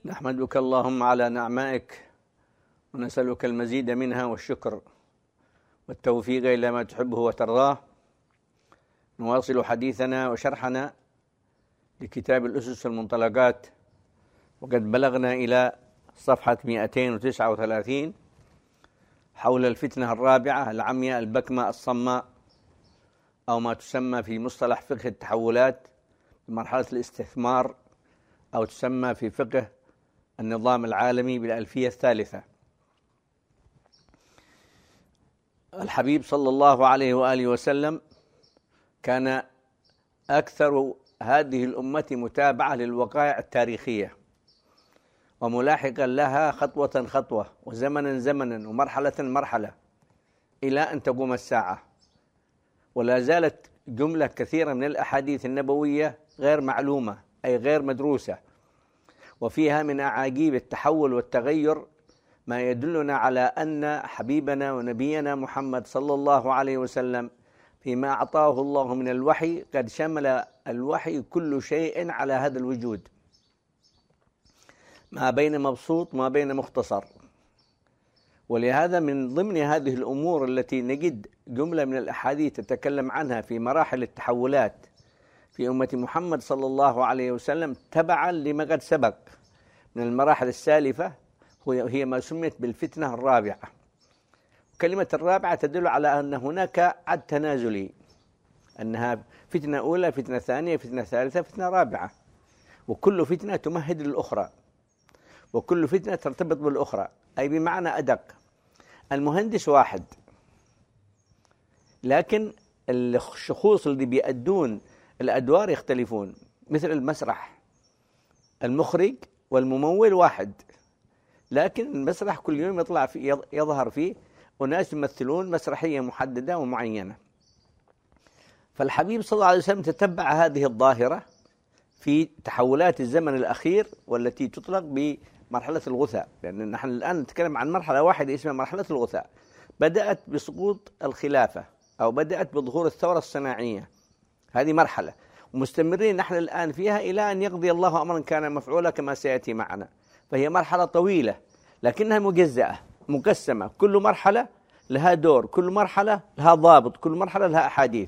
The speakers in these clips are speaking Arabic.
نحمدك اللهم على نعمائك ونسألك المزيد منها والشكر والتوفيق إلى ما تحبه وترضاه. نواصل حديثنا وشرحنا لكتاب الأسس والمنطلقات، وقد بلغنا إلى صفحة 239 حول الفتنة الرابعة العمياء البكمة الصماء، أو ما تسمى في مصطلح فقه التحولات بمرحلة الاستثمار، أو تسمى في فقه النظام العالمي بالألفية الثالثة. الحبيب صلى الله عليه وآله وسلم كان أكثر هذه الأمة متابعة للوقائع التاريخية، وملاحقا لها خطوة خطوة وزمنا زمنا ومرحلة مرحلة إلى أن تقوم الساعة. ولا زالت جملة كثيرة من الأحاديث النبوية غير معلومة، أي غير مدروسة، وفيها من أعاجيب التحول والتغير ما يدلنا على أن حبيبنا ونبينا محمد صلى الله عليه وسلم فيما أعطاه الله من الوحي قد شمل الوحي كل شيء على هذا الوجود، ما بين مبسوط ما بين مختصر. ولهذا من ضمن هذه الأمور التي نجد جملة من الأحاديث تتكلم عنها في مراحل التحولات في أمة محمد صلى الله عليه وسلم تبعا لما قد سبق من المراحل السالفة، هي ما سميت بالفتنة الرابعة. كلمة الرابعة تدل على أن هناك عد تنازلي، أنها فتنة أولى، فتنة ثانية، فتنة ثالثة، فتنة رابعة، وكل فتنة تمهد للأخرى، وكل فتنة ترتبط بالأخرى، أي بمعنى أدق. المهندس واحد، لكن الشخوص اللي بيأدون الأدوار يختلفون، مثل المسرح، المخرج والممول واحد، لكن المسرح كل يوم يطلع فيه يظهر فيه أناس يمثلون مسرحية محددة ومعينة. فالحبيب صلى الله عليه وسلم تتبع هذه الظاهرة في تحولات الزمن الأخير، والتي تطلق بمرحلة الغثاء، لأن نحن الآن نتكلم عن مرحلة واحدة اسمها مرحلة الغثاء. بدأت بسقوط الخلافة، أو بدأت بظهور الثورة الصناعية، هذه مرحلة ومستمرين نحن الآن فيها إلى أن يقضي الله أمرا كان مفعولا كما سيأتي معنا. فهي مرحلة طويلة لكنها مجزأة مقسمة، كل مرحلة لها دور، كل مرحلة لها ضابط، كل مرحلة لها أحاديث،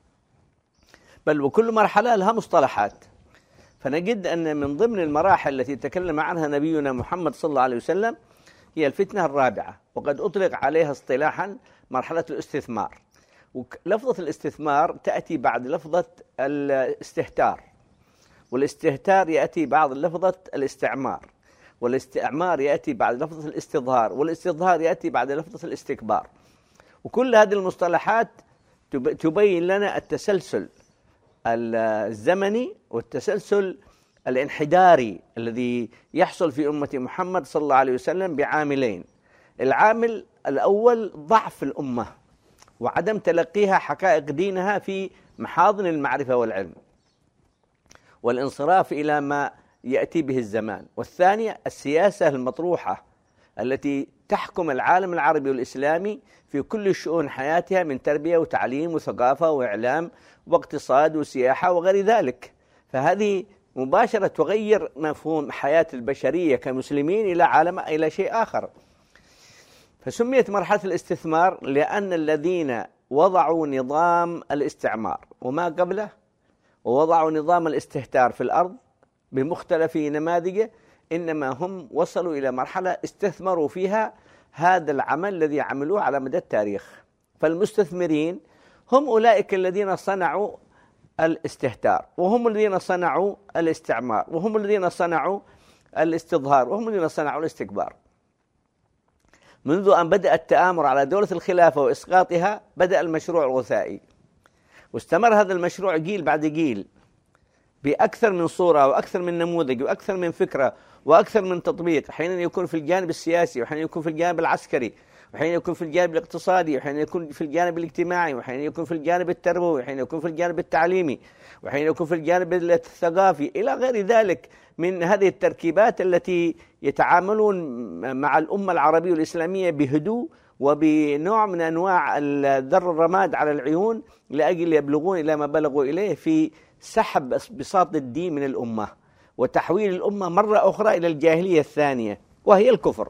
بل وكل مرحلة لها مصطلحات. فنجد أن من ضمن المراحل التي تكلم عنها نبينا محمد صلى الله عليه وسلم هي الفتنة الرابعة، وقد أطلق عليها اصطلاحا مرحلة الاستثمار. ولفظة الاستثمار تأتي بعد لفظة الاستهتار، والاستهتار يأتي بعد لفظة الاستعمار، والاستعمار يأتي بعد لفظة الاستظهار، والاستظهار يأتي بعد لفظة الاستكبار. وكل هذه المصطلحات تبين لنا التسلسل الزمني والتسلسل الانحداري الذي يحصل في أمة محمد صلى الله عليه وسلم بعاملين. العامل الأول ضعف الأمة وعدم تلقيها حقائق دينها في محاضن المعرفة والعلم، والانصراف إلى ما يأتي به الزمان. والثانية السياسة المطروحة التي تحكم العالم العربي والإسلامي في كل شؤون حياتها من تربية وتعليم وثقافة وإعلام واقتصاد وسياحة وغير ذلك. فهذه مباشرة تغير مفهوم حياة البشرية كمسلمين إلى عالم، إلى شيء آخر. فسميت مرحلة الاستثمار لأن الذين وضعوا نظام الاستعمار وما قبله، ووضعوا نظام الاستهتار في الأرض بمختلف نماذجه، إنما هم وصلوا إلى مرحلة استثمروا فيها هذا العمل الذي عملوه على مدى التاريخ. فالمستثمرين هم أولئك الذين صنعوا الاستهتار، وهم الذين صنعوا الاستعمار، وهم الذين صنعوا الاستظهار، وهم الذين صنعوا الاستكبار. منذ أن بدأ التآمر على دولة الخلافة وإسقاطها بدأ المشروع الغثائي، واستمر هذا المشروع جيل بعد جيل بأكثر من صورة وأكثر من نموذج وأكثر من فكرة وأكثر من تطبيق، أحيانا يكون في الجانب السياسي، وأحيانا يكون في الجانب العسكري، وأحيانا يكون في الجانب الاقتصادي، وأحيانا يكون في الجانب الاجتماعي، وأحيانا يكون في الجانب التربوي، وأحيانا يكون في الجانب التعليمي، وأحيانا يكون في الجانب الثقافي، إلى غير ذلك من هذه التركيبات التي يتعاملون مع الأمة العربية والإسلامية بهدوء وبنوع من أنواع ذر الرماد على العيون لأجل يبلغون إلى ما بلغوا إليه في سحب بساط الدين من الأمة وتحويل الأمة مرة أخرى إلى الجاهلية الثانية وهي الكفر.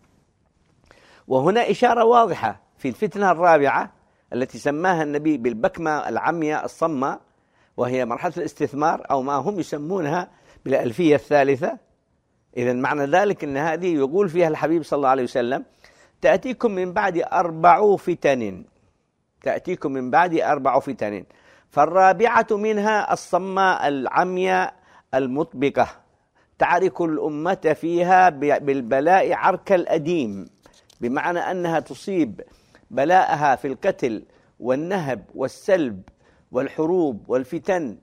وهنا إشارة واضحة في الفتنة الرابعة التي سماها النبي بالبكمة العمياء الصماء، وهي مرحلة الاستثمار أو ما هم يسمونها بالألفية الثالثة. إذن معنى ذلك أن هذه يقول فيها الحبيب صلى الله عليه وسلم: تأتيكم من بعد 4 فتن، تأتيكم من بعد 4 فتن، فالرابعة منها الصماء العمياء المطبقة تعرك الأمة فيها بالبلاء عرك الأديم، بمعنى أنها تصيب بلاءها في القتل والنهب والسلب والحروب والفتن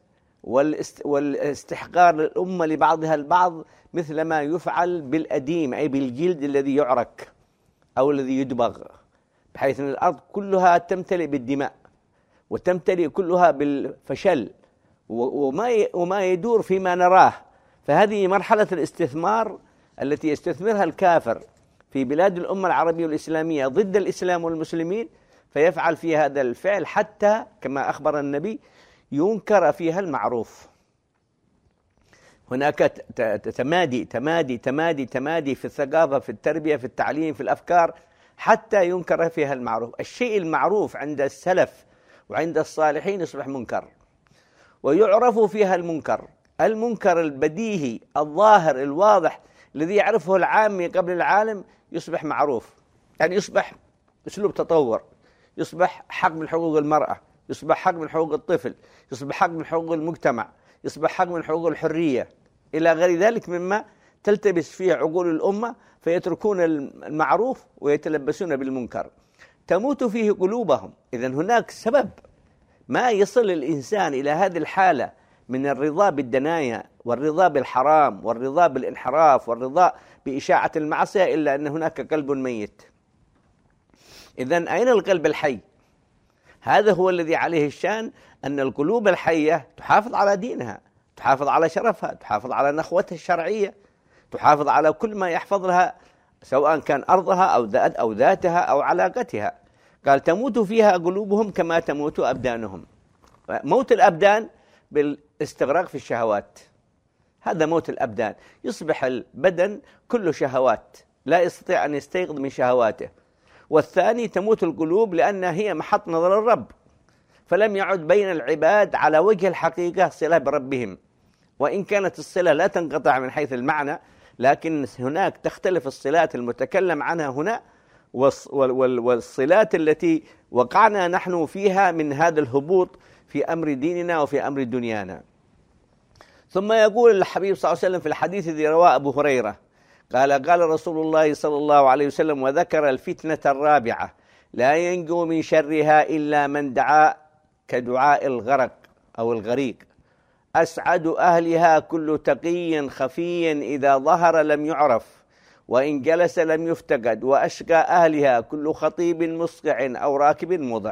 والاستحقار للأمة لبعضها البعض، مثل ما يفعل بالأديم أي بالجلد الذي يعرك أو الذي يدبغ، بحيث أن الأرض كلها تمتلئ بالدماء وتمتلئ كلها بالفشل وما يدور فيما نراه. فهذه مرحلة الاستثمار التي يستثمرها الكافر في بلاد الأمة العربية والإسلامية ضد الإسلام والمسلمين، فيفعل فيها هذا الفعل حتى كما أخبر النبي ينكر فيها المعروف. هناك تمادي تمادي تمادي تمادي في الثقافة، في التربية، في التعليم، في الأفكار، حتى ينكر فيها المعروف. الشيء المعروف عند السلف وعند الصالحين يصبح منكر، ويعرف فيها المنكر، المنكر البديهي الظاهر الواضح الذي يعرفه العامي قبل العالم يصبح معروف، يعني يصبح أسلوب تطور، يصبح حق من حقوق المرأة، يصبح حق من حقوق الطفل، يصبح حق من حقوق المجتمع، يصبح حق من حقوق الحرية، إلى غير ذلك مما تلتبس فيه عقول الأمة، فيتركون المعروف ويتلبسون بالمنكر، تموت فيه قلوبهم. إذن هناك سبب ما يصل الإنسان إلى هذه الحالة من الرضا بالدنايا والرضا بالحرام والرضا بالانحراف والرضا بإشاعة المعصية إلا أن هناك قلب ميت. إذن أين القلب الحي؟ هذا هو الذي عليه الشان، أن القلوب الحية تحافظ على دينها، تحافظ على شرفها، تحافظ على نخوتها الشرعية، تحافظ على كل ما يحفظ لها، سواء كان أرضها أو ذاتها أو علاقتها. قال: تموت فيها قلوبهم كما تموت أبدانهم. موت الأبدان بالاستغراق في الشهوات، هذا موت الأبدان، يصبح البدن كله شهوات، لا يستطيع أن يستيقظ من شهواته. والثاني تموت القلوب لأنها هي محط نظر الرب، فلم يعد بين العباد على وجه الحقيقة صلة بربهم، وإن كانت الصلة لا تنقطع من حيث المعنى، لكن هناك تختلف الصلات المتكلم عنها هنا والصلات التي وقعنا نحن فيها من هذا الهبوط في أمر ديننا وفي أمر دنيانا. ثم يقول الحبيب صلى الله عليه وسلم في الحديث الذي رواه أبو هريرة، قال رسول الله صلى الله عليه وسلم: وذكر الفتنة الرابعة: لا ينجو من شرها إلا من دعا كدعاء الغرق أو الغريق، أسعد أهلها كل تقي خفي إذا ظهر لم يعرف وإن جلس لم يفتقد، وأشقى أهلها كل خطيب مسقع أو راكب مضع.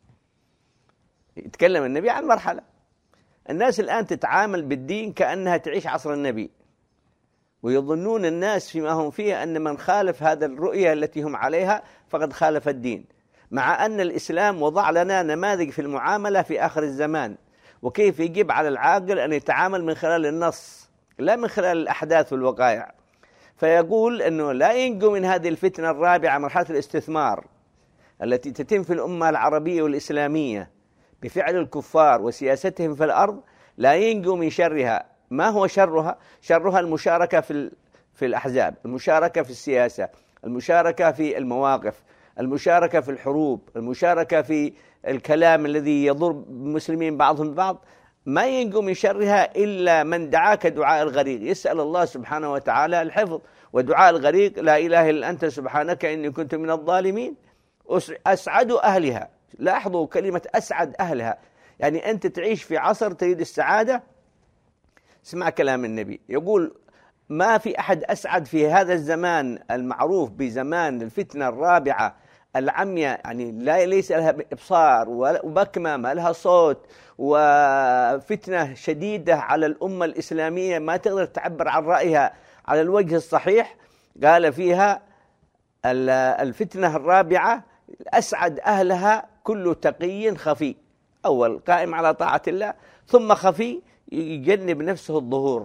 يتكلم النبي عن مرحلة الناس الآن تتعامل بالدين كأنها تعيش عصر النبي، ويظنون الناس فيما هم فيه أن من خالف هذا الرؤية التي هم عليها فقد خالف الدين، مع أن الإسلام وضع لنا نماذج في المعاملة في آخر الزمان، وكيف يجب على العاقل أن يتعامل من خلال النص لا من خلال الأحداث والوقائع. فيقول أنه لا ينجو من هذه الفتنة الرابعة، مرحلة الاستثمار التي تتم في الأمة العربية والإسلامية بفعل الكفار وسياستهم في الأرض، لا ينجو من شرها. ما هو شرها؟ شرها المشاركة في الأحزاب، المشاركة في السياسة، المشاركة في المواقف، المشاركة في الحروب، المشاركة في الكلام الذي يضر المسلمين بعضهم ببعض. ما ينجو من شرها إلا من دعاك دعاء الغريق، يسأل الله سبحانه وتعالى الحفظ. ودعاء الغريق: لا إله إلا أنت سبحانك إني كنت من الظالمين. أسعد أهلها، لاحظوا كلمة أسعد أهلها، يعني أنت تعيش في عصر تريد السعادة، اسمع كلام النبي يقول: ما في أحد أسعد في هذا الزمان المعروف بزمان الفتنة الرابعة العمياء، يعني ليس لها إبصار وبكمة، ما لها صوت، وفتنة شديدة على الأمة الإسلامية ما تقدر تعبر عن رأيها على الوجه الصحيح. قال فيها الفتنة الرابعة: أسعد أهلها كل تقي خفي. أول قائم على طاعة الله، ثم خفي يجنب نفسه الظهور،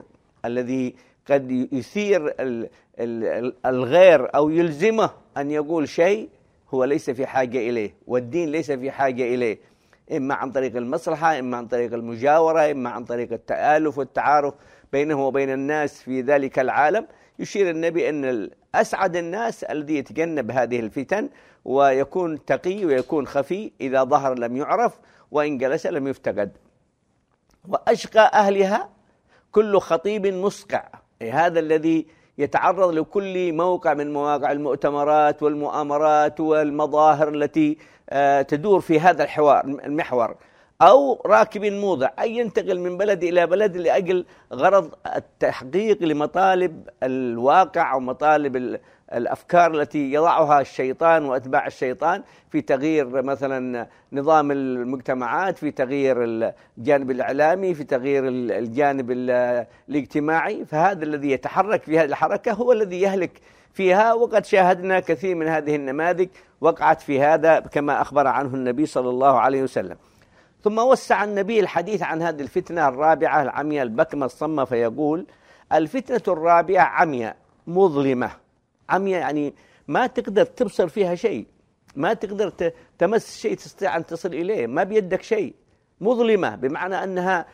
الذي قد يثير الغير أو يلزمه أن يقول شيء هو ليس في حاجة إليه، والدين ليس في حاجة إليه، إما عن طريق المصلحة، إما عن طريق المجاورة، إما عن طريق التآلف والتعارف بينه وبين الناس في ذلك العالم. يشير النبي أن أسعد الناس الذي يتجنب هذه الفتن ويكون تقي ويكون خفي، إذا ظهر لم يعرف وإن جلس لم يفتقد. وأشقى أهلها كل خطيب مسقع، هذا الذي يتعرض لكل موقع من مواقع المؤتمرات والمؤامرات والمظاهر التي تدور في هذا المحور، أو راكب موضع أي ينتقل من بلد إلى بلد لأجل غرض التحقيق لمطالب الواقع أو مطالب الأفكار التي يضعها الشيطان وأتباع الشيطان في تغيير مثلا نظام المجتمعات، في تغيير الجانب الإعلامي، في تغيير الجانب الاجتماعي. فهذا الذي يتحرك في هذه الحركة هو الذي يهلك فيها، وقد شاهدنا كثير من هذه النماذج وقعت في هذا كما أخبر عنه النبي صلى الله عليه وسلم. ثم وسع النبي الحديث عن هذه الفتنة الرابعة العمياء البكمة الصمة، فيقول: الفتنة الرابعة عمياء مظلمة. عمياء يعني ما تقدر تبصر فيها شيء، ما تقدر تمس شيء تستطيع أن تصل إليه، ما بيدك شيء. مظلمة بمعنى أنها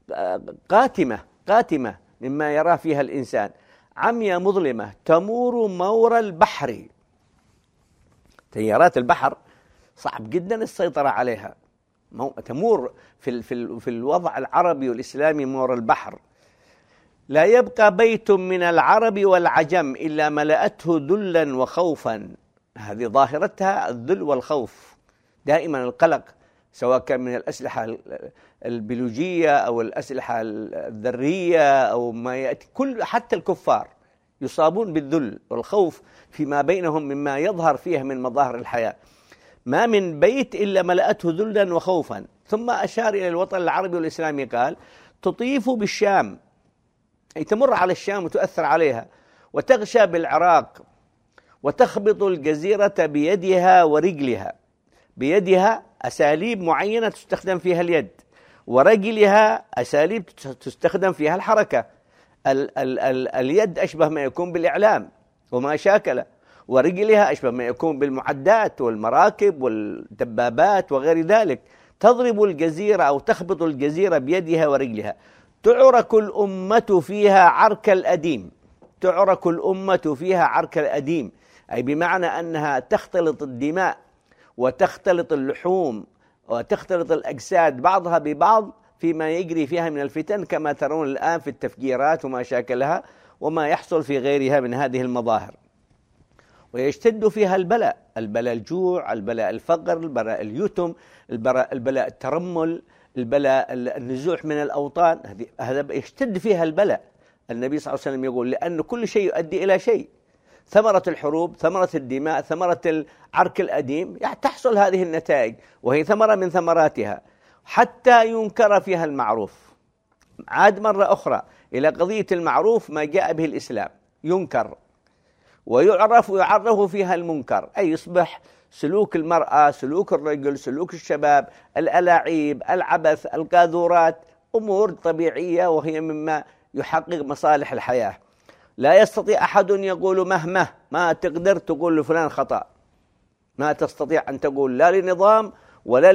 قاتمة مما يراه فيها الإنسان. عمياء مظلمة تمور مور البحر. تيارات البحر صعب جدا السيطرة عليها، تمور في الوضع العربي والإسلامي مور البحر. لا يبقى بيت من العرب والعجم إلا ملأته ذلا وخوفا. هذه ظاهرتها الذل والخوف، دائما القلق، سواء كان من الأسلحة البيولوجية أو الأسلحة الذرية أو ما يأتي، حتى الكفار يصابون بالذل والخوف فيما بينهم مما يظهر فيه من مظاهر الحياة. ما من بيت إلا ملأته ذلا وخوفا. ثم أشار إلى الوطن العربي والإسلامي قال: تطيف بالشام، أي تمر على الشام وتؤثر عليها، وتغشى بالعراق، وتخبط الجزيرة بيدها ورجلها. بيدها أساليب معينة تستخدم فيها اليد، ورجلها أساليب تستخدم فيها الحركة. اليد أشبه ما يكون بالإعلام وما شاكله، ورجلها أشبه ما يكون بالمعدات والمراكب والدبابات وغير ذلك. تضرب الجزيرة أو تخبط الجزيرة بيدها ورجلها. تعرك الأمة فيها عرك الأديم. تعرك الأمة فيها عرك الأديم، أي بمعنى أنها تختلط الدماء وتختلط اللحوم وتختلط الأجساد بعضها ببعض فيما يجري فيها من الفتن، كما ترون الآن في التفجيرات وما شاكلها وما يحصل في غيرها من هذه المظاهر. ويشتد فيها البلاء الجوع، البلاء الفقر، البلاء اليتم، البلاء الترمل، البلاء النزوح من الأوطان. هذا يشتد فيها البلاء. النبي صلى الله عليه وسلم يقول: لأن كل شيء يؤدي إلى شيء. ثمرة الحروب، ثمرة الدماء، ثمرة العرك الأديم، يعني تحصل هذه النتائج، وهي ثمرة من ثمراتها، حتى ينكر فيها المعروف. عاد مرة أخرى إلى قضية المعروف ما جاء به الإسلام، ينكر ويعرف فيها المنكر، أي يصبح سلوك المرأة، سلوك الرجل، سلوك الشباب، الألاعيب، العبث، القاذورات، أمور طبيعية وهي مما يحقق مصالح الحياة. لا يستطيع أحد يقول مهما، ما تقدر تقول لفلان خطأ، ما تستطيع أن تقول لا لنظام ولا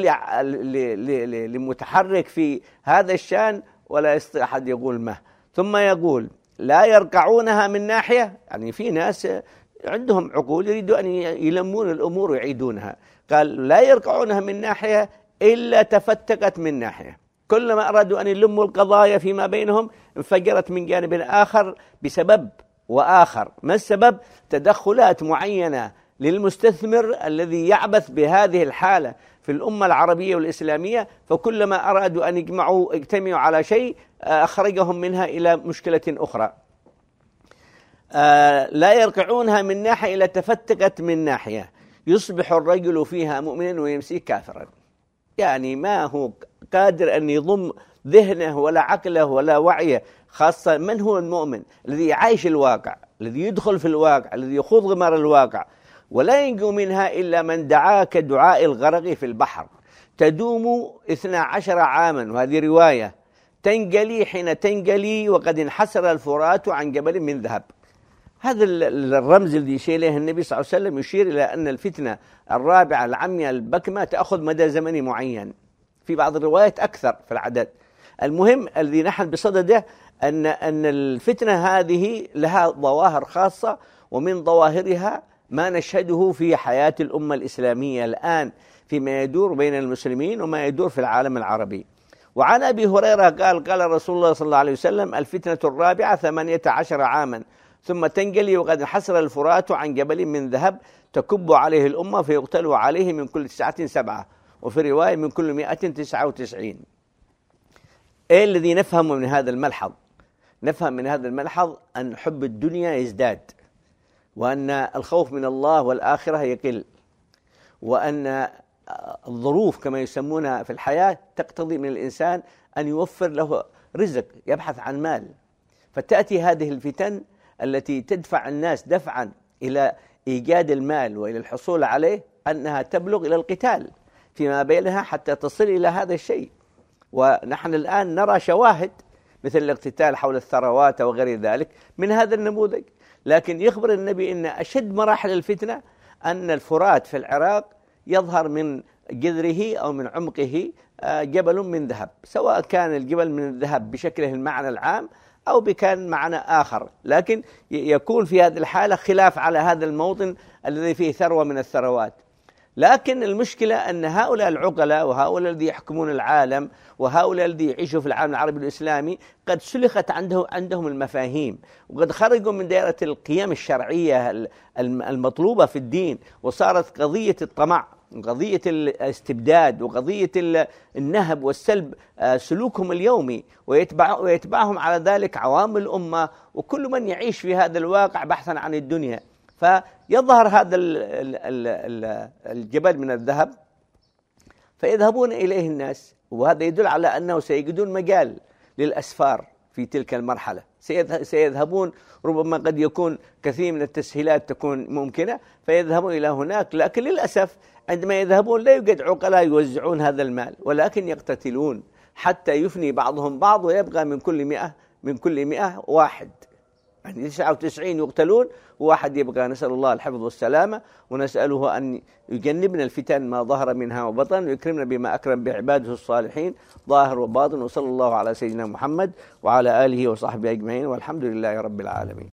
لمتحرك في هذا الشأن، ولا يستطيع أحد يقول مه. ثم يقول: لا يرقعونها من ناحية، يعني في ناس عندهم عقول يريدوا أن يلمون الأمور ويعيدونها. قال: لا يرقعونها من ناحية إلا تفتقت من ناحية. كلما أرادوا أن يلموا القضايا فيما بينهم انفجرت من جانب آخر بسبب وآخر. ما السبب؟ تدخلات معينة للمستثمر الذي يعبث بهذه الحالة في الأمة العربية والإسلامية، فكلما أرادوا أن يجتمعوا على شيء أخرجهم منها إلى مشكلة أخرى. لا يرقعونها من ناحية إلا تفتقت من ناحية. يصبح الرجل فيها مؤمنا ويمسي كافرا، يعني ما هو قادر أن يضم ذهنه ولا عقله ولا وعيه. خاصة من هو المؤمن؟ الذي يعيش الواقع، الذي يدخل في الواقع، الذي يخوض غمار الواقع. ولا ينجو منها إلا من دعا كدعاء الغرق في البحر. تدوم 12 عاما، وهذه رواية، تنجلي حين تنجلي وقد انحسر الفرات عن جبل من ذهب. هذا الرمز الذي يشير إليه النبي صلى الله عليه وسلم يشير إلى أن الفتنة الرابعة العمياء البكمة تأخذ مدى زمني معين، في بعض الروايات أكثر في العدد. المهم الذي نحن بصدده أن الفتنة هذه لها ظواهر خاصة، ومن ظواهرها ما نشهده في حياة الأمة الإسلامية الآن فيما يدور بين المسلمين وما يدور في العالم العربي. وعن أبي هريرة قال رسول الله صلى الله عليه وسلم: الفتنة الرابعة 18 عاما ثم تنجلي وقد انحسر الفرات عن جبل من ذهب تكب عليه الأمة فيقتل عليه من كل 9 7، وفي رواية من كل 199. إيه الذي نفهمه من هذا الملحظ؟ نفهم من هذا الملحظ أن حب الدنيا يزداد، وأن الخوف من الله والآخرة يقل، وأن الظروف كما يسمونها في الحياة تقتضي من الإنسان أن يوفر له رزق، يبحث عن مال. فتأتي هذه الفتن التي تدفع الناس دفعا إلى إيجاد المال وإلى الحصول عليه، أنها تبلغ إلى القتال فيما بينها حتى تصل إلى هذا الشيء. ونحن الآن نرى شواهد مثل الاقتتال حول الثروات وغير ذلك من هذا النموذج. لكن يخبر النبي أن أشد مراحل الفتنة أن الفرات في العراق يظهر من جذره أو من عمقه جبل من ذهب، سواء كان الجبل من الذهب بشكله المعنى العام أو بكان معنى آخر، لكن يكون في هذه الحالة خلاف على هذا الموطن الذي فيه ثروة من الثروات. لكن المشكلة أن هؤلاء العقلاء وهؤلاء الذي يحكمون العالم وهؤلاء الذي يعيشوا في العالم العربي الإسلامي قد سلخت عندهم المفاهيم، وقد خرجوا من دائرة القيم الشرعية المطلوبة في الدين، وصارت قضية الطمع وقضية الاستبداد وقضية النهب والسلب سلوكهم اليومي، ويتبعهم على ذلك عوام الأمة وكل من يعيش في هذا الواقع بحثا عن الدنيا. فيظهر هذا الجبل من الذهب فيذهبون إليه الناس، وهذا يدل على أنه سيجدون مجال للأسفار في تلك المرحلة. سيذهبون، ربما قد يكون كثير من التسهيلات تكون ممكنة فيذهبون إلى هناك، لكن للأسف عندما يذهبون لا يوجد عقلاء يوزعون هذا المال، ولكن يقتتلون حتى يفني بعضهم بعض ويبقى من كل 100 واحد، يعني 99 يقتلون وواحد يبقى. نسأل الله الحفظ والسلامة، ونسأله أن يجنبنا الفتن ما ظهر منها وبطن، ويكرمنا بما أكرم بعباده الصالحين ظاهر وباطن. وصلى الله على سيدنا محمد وعلى آله وصحبه أجمعين، والحمد لله رب العالمين.